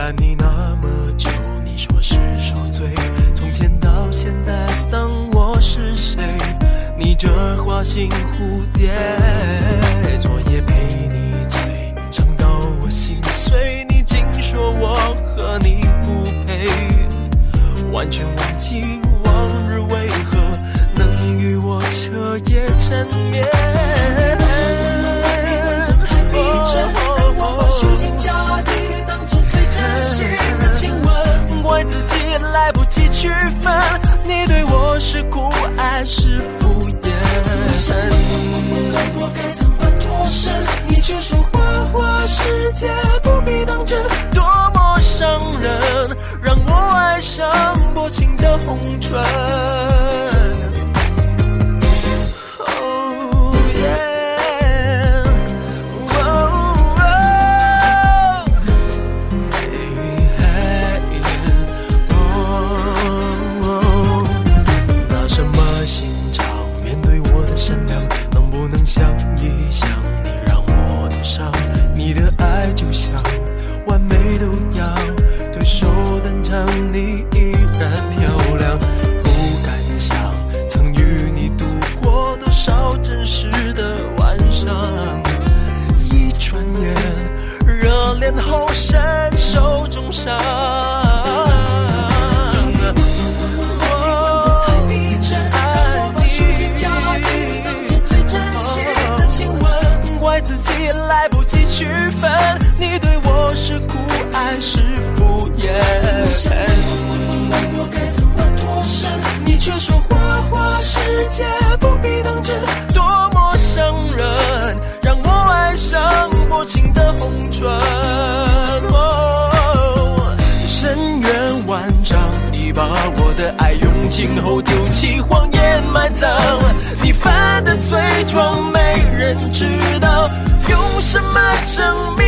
了你那么久，你说是受罪，从前到现在当我是谁？你这花心蝴蝶，昨夜陪你醉，伤到我心碎，你竟说我和你不配，完全忘记往日为何能与我彻夜缠绵。怪自己来不及区分，你对我是酷爱是敷衍。我该怎么脱身？你却说花花世界不必当真，多么伤人，让我爱上薄情的红唇。后身受重伤，怪自己来不及区分，你对我是酷爱是敷衍。我该怎么脱身？你却说花花世界不必当真，多么伤人，让我爱上薄情的红唇。深渊万丈，你把我的爱用尽后丢弃，谎言埋葬，你犯的罪状没人知道，用什么证明